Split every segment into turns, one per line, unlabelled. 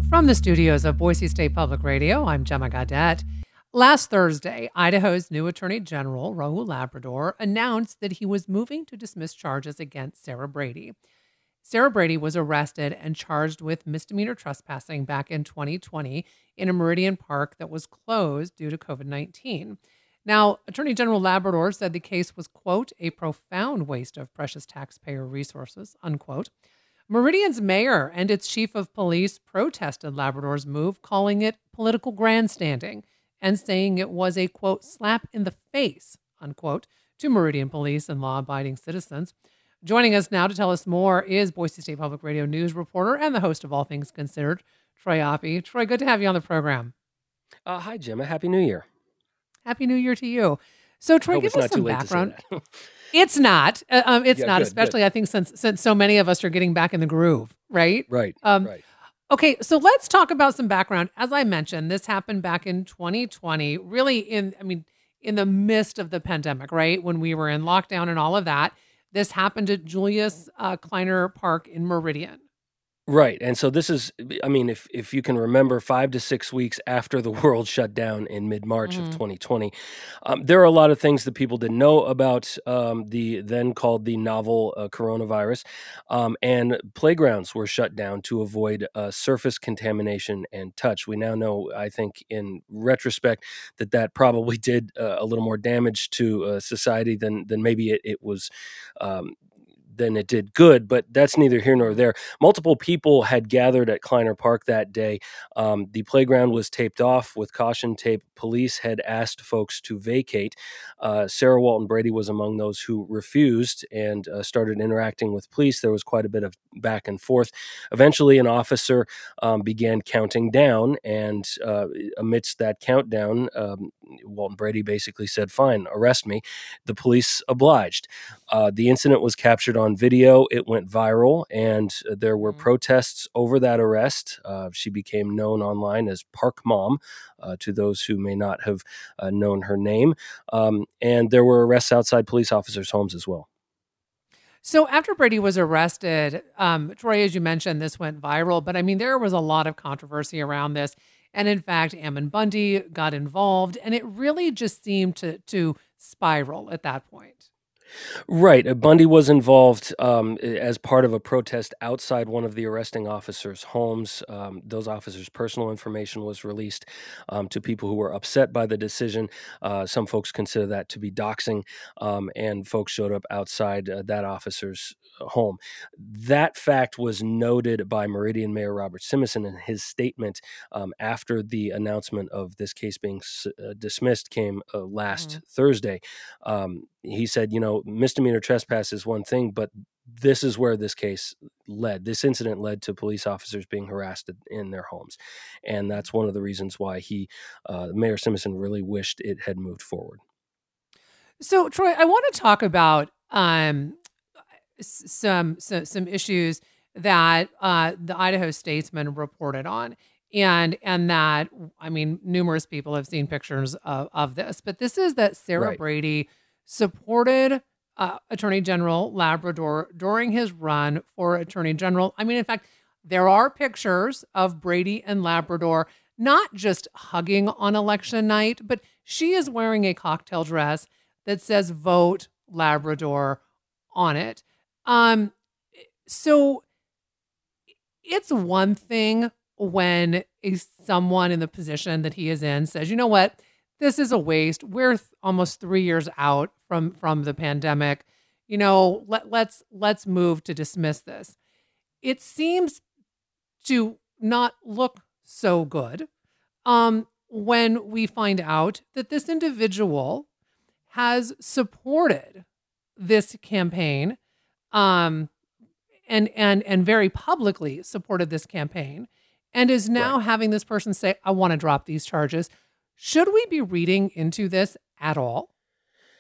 From the studios of Boise State Public Radio, I'm Gemma Gaudette. Last Thursday, Idaho's new Attorney General, Rahul Labrador, announced that he was moving to dismiss charges against Sarah Brady. Sarah Brady was arrested and charged with misdemeanor trespassing back in 2020 in a Meridian park that was closed due to COVID-19. Now, Attorney General Labrador said the case was, quote, a profound waste of precious taxpayer resources, unquote. Meridian's mayor and its chief of police protested Labrador's move, calling it political grandstanding and saying it was a, quote, slap in the face, unquote, to Meridian police and law-abiding citizens. Joining us now to tell us more is Boise State Public Radio news reporter and the host of All Things Considered, Troy Oppie. Troy, good to have you on the program.
Hi, Gemma. Happy New Year.
Happy New Year to you. So, Troy, give us some background. It's not. It's not, especially, I think, since so many of us are getting back in the groove, right?
Right.
Okay, so let's talk about some background. As I mentioned, this happened back in 2020, really in the midst of the pandemic, right? When we were in lockdown and all of that. This happened at Julius Kleiner Park in Meridian.
Right. And so this is, if you can remember, 5 to 6 weeks after the world shut down in mid-March of 2020, there are a lot of things that people didn't know about the then called the novel coronavirus, and playgrounds were shut down to avoid surface contamination and touch. We now know, I think, in retrospect, that probably did a little more damage to society than maybe it was than it did good, but that's neither here nor there. Multiple people had gathered at Kleiner Park that day. The playground was taped off with caution tape. Police had asked folks to vacate. Sarah Walton Brady was among those who refused and started interacting with police. There was quite a bit of back and forth. Eventually, an officer began counting down, and amidst that countdown, Walton Brady basically said, "Fine, arrest me." The police obliged. The incident was captured on video. It went viral, and there were protests over that arrest. She became known online as Park Mom, to those who may not have known her name. And there were arrests outside police officers' homes as well.
So after Brady was arrested, Troy, as you mentioned, this went viral, but there was a lot of controversy around this. And in fact, Ammon Bundy got involved, and it really just seemed to spiral at that point.
Right. Bundy was involved as part of a protest outside one of the arresting officers' homes. Those officers' personal information was released to people who were upset by the decision. Some folks consider that to be doxing, and folks showed up outside that officer's home. That fact was noted by Meridian Mayor Robert Simison in his statement after the announcement of this case being dismissed came last Thursday. He said, misdemeanor trespass is one thing, but this is where this case led. This incident led to police officers being harassed in their homes. And that's one of the reasons why Mayor Simison really wished it had moved forward.
So, Troy, I want to talk about some issues that the Idaho Statesman reported on. And that, numerous people have seen pictures of this. But this is that Sarah Brady supported Attorney General Labrador during his run for Attorney General. In fact, there are pictures of Brady and Labrador not just hugging on election night, but she is wearing a cocktail dress that says "Vote Labrador" on it. So it's one thing when someone in the position that he is in says, you know what, this is a waste. We're almost 3 years out from the pandemic. Let's move to dismiss this. It seems to not look so good when we find out that this individual has supported this campaign and very publicly supported this campaign and is now having this person say, I want to drop these charges. Should we be reading into this at all?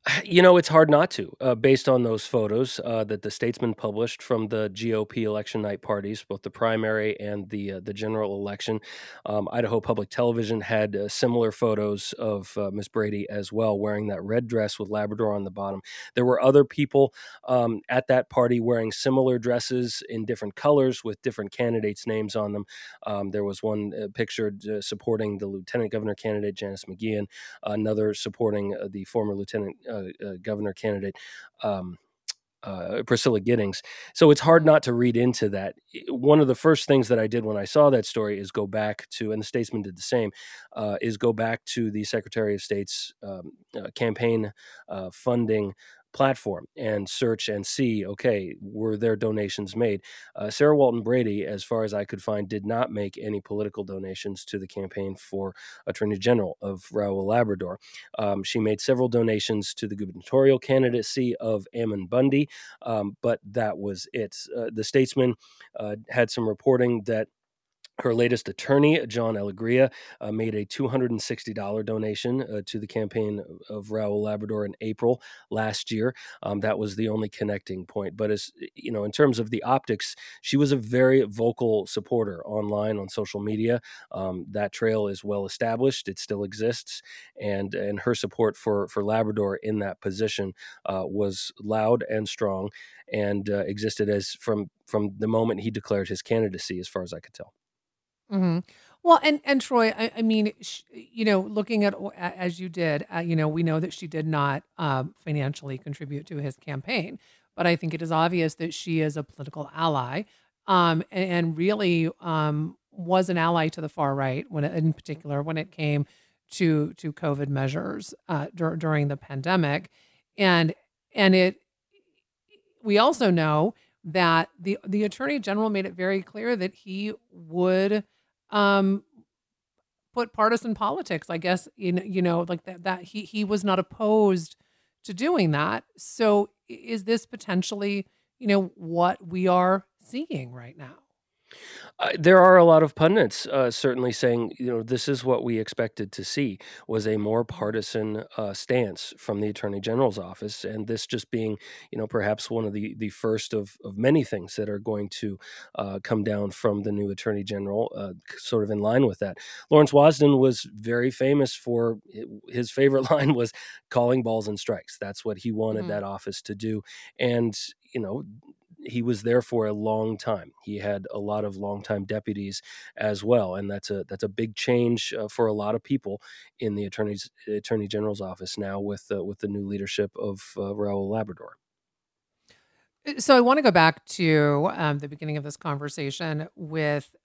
It's hard not to, based on those photos that the Statesman published from the GOP election night parties, both the primary and the general election. Idaho Public Television had similar photos of Miss Brady as well, wearing that red dress with Labrador on the bottom. There were other people at that party wearing similar dresses in different colors with different candidates' names on them. There was one pictured supporting the lieutenant governor candidate, Janice McGeehan, another supporting the former lieutenant governor candidate, um, Priscilla Giddings. So it's hard not to read into that. One of the first things that I did when I saw that story is go back to, and the Statesman did the same, is go back to the Secretary of State's campaign funding platform and search and see, okay, were there donations made? Sarah Walton Brady, as far as I could find, did not make any political donations to the campaign for Attorney General of Raul Labrador. She made several donations to the gubernatorial candidacy of Ammon Bundy, but that was it. The Statesman had some reporting that her latest attorney, John Alegria, made a $260 donation to the campaign of Raul Labrador in April last year. That was the only connecting point. But as you know, in terms of the optics, she was a very vocal supporter online on social media. That trail is well established; it still exists, and her support for Labrador in that position was loud and strong, and existed as from the moment he declared his candidacy, as far as I could tell.
Hmm. Well, and Troy, I mean, looking at as you did, we know that she did not financially contribute to his campaign, but I think it is obvious that she is a political ally, and really was an ally to the far right in particular, when it came to COVID measures during the pandemic, and it. We also know that the attorney general made it very clear that he would um, put partisan politics, I guess, like that he was not opposed to doing that. So is this potentially, what we are seeing right now?
There are a lot of pundits certainly saying, this is what we expected to see, was a more partisan stance from the Attorney General's office, and this just being, perhaps one of the first of many things that are going to come down from the new Attorney General, sort of in line with that. Lawrence Wasden was very famous for his favorite line was calling balls and strikes. That's what he wanted
Mhm.
that office to do, and he was there for a long time. He had a lot of longtime deputies as well, and that's a big change for a lot of people in the attorney general's office now with the new leadership of Raul Labrador.
So I want to go back to the beginning of this conversation with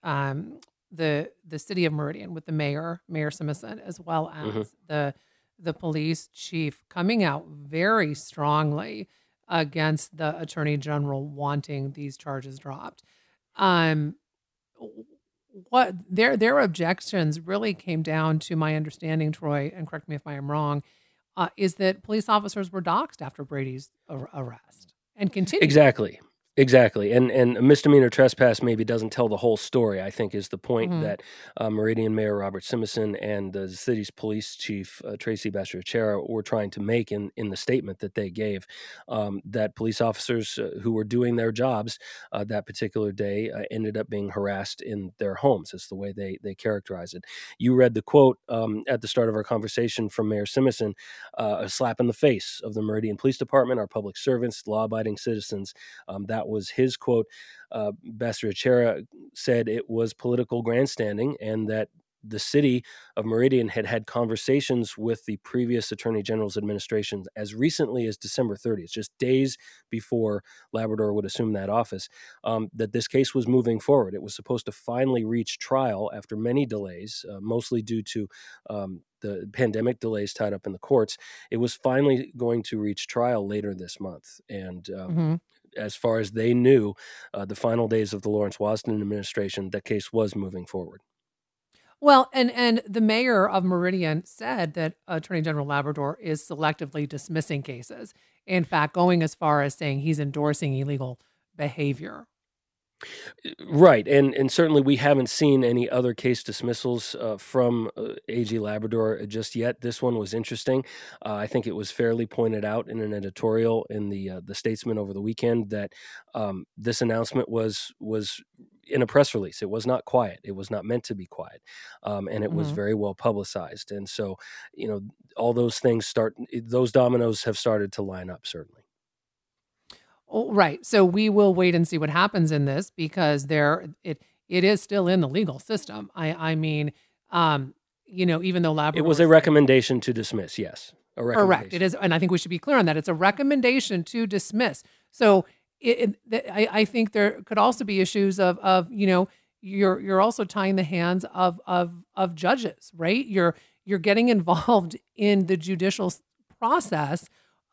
the city of Meridian, with the Mayor Simison, as well
Hmm.
as the police chief coming out very strongly against the attorney general wanting these charges dropped. Um, what their objections really came down to, my understanding, Troy, and correct me if I am wrong, is that police officers were doxxed after Brady's arrest and continue to be.
Exactly. Exactly. And a misdemeanor trespass maybe doesn't tell the whole story, I think, is the point
Mhm.
that Meridian Mayor Robert Simison and the city's police chief, Tracy Bastrachera, were trying to make in the statement that they gave, that police officers who were doing their jobs that particular day ended up being harassed in their homes, is the way they characterize it. You read the quote at the start of our conversation from Mayor Simison, a slap in the face of the Meridian Police Department, our public servants, law-abiding citizens. That was his quote. Bastrachera said it was political grandstanding and that the city of Meridian had had conversations with the previous Attorney General's administration as recently as December 30th, just days before Labrador would assume that office, that this case was moving forward. It was supposed to finally reach trial after many delays, mostly due to the pandemic delays tied up in the courts. It was finally going to reach trial later this month. And
Mhm.
as far as they knew, the final days of the Lawrence Wasden administration, that case was moving forward.
Well, and the mayor of Meridian said that Attorney General Labrador is selectively dismissing cases. In fact, going as far as saying he's endorsing illegal behavior.
Right, and certainly we haven't seen any other case dismissals from AG Labrador just yet. This one was interesting. I think it was fairly pointed out in an editorial in the Statesman over the weekend that this announcement was in a press release. It was not quiet. It was not meant to be quiet, and it was
Mhm.
very well publicized. And so, you know, all those things those dominoes have started to line up. Certainly.
Oh, right. So we will wait and see what happens in this because it is still in the legal system. I mean, even though
It
Labrador
was a
said
recommendation to dismiss. Yes, a
correct, it
recommendation.
is, and I think we should be clear on that. It's a recommendation to dismiss. So I think there could also be issues of you're also tying the hands of judges, right? You're getting involved in the judicial process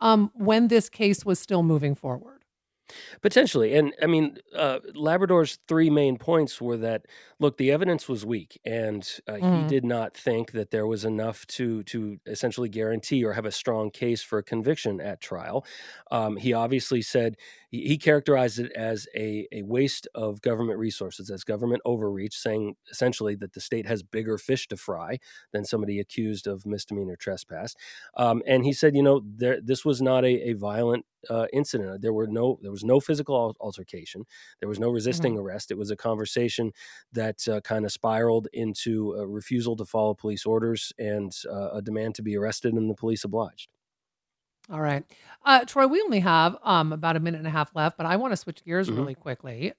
when this case was still moving forward.
Potentially, and I mean, Labrador's 3 main points were that, look, the evidence was weak, and, he
Mhm.
did not think that there was enough to essentially guarantee or have a strong case for a conviction at trial. He obviously said he characterized it as a waste of government resources, as government overreach, saying essentially that the state has bigger fish to fry than somebody accused of misdemeanor trespass. And he said, this was not a violent incident. There was no physical altercation. There was no resisting
Mhm.
arrest. It was a conversation that kind of spiraled into a refusal to follow police orders and a demand to be arrested, and the police obliged.
All right. Troy, we only have about a minute and a half left, but I want to switch gears
Hmm.
really quickly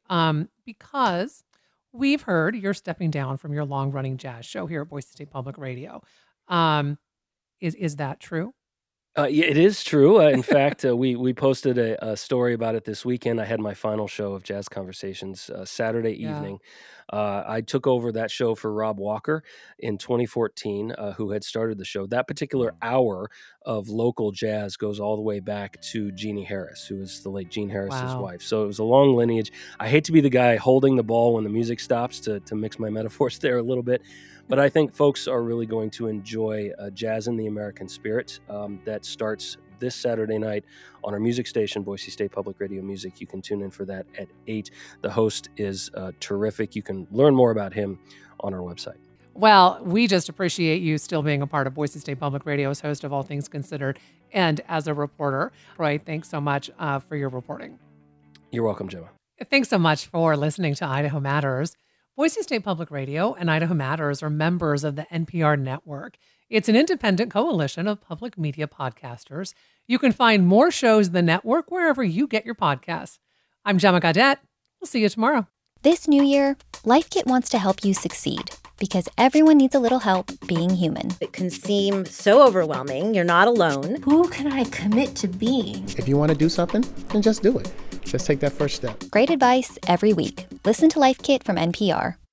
because we've heard you're stepping down from your long running jazz show here at Boise State Public Radio. Um, is that true?
Yeah, it is true. In fact, we posted a story about it this weekend. I had my final show of Jazz Conversations Saturday
Yeah.
evening. I took over that show for Rob Walker in 2014, who had started the show. That particular hour of local jazz goes all the way back to Jeannie Harris, who is the late Gene Harris's
Wow.
wife. So it was a long lineage. I hate to be the guy holding the ball when the music stops to mix my metaphors there a little bit. But I think folks are really going to enjoy Jazz in the American Spirit that starts this Saturday night on our music station, Boise State Public Radio Music. You can tune in for that at 8. The host is terrific. You can learn more about him on our website.
Well, we just appreciate you still being a part of Boise State Public Radio as host of All Things Considered and as a reporter. Troy, thanks so much for your reporting.
You're welcome, Gemma.
Thanks so much for listening to Idaho Matters. Boise State Public Radio and Idaho Matters are members of the NPR network. It's an independent coalition of public media podcasters. You can find more shows in the network wherever you get your podcasts. I'm Gemma Gaudette. We'll see you tomorrow.
This new year, Life Kit wants to help you succeed because everyone needs a little help being human.
It can seem so overwhelming. You're not alone.
Who can I commit to being?
If you want to do something, then just do it. Just take that first step.
Great advice every week. Listen to Life Kit from NPR.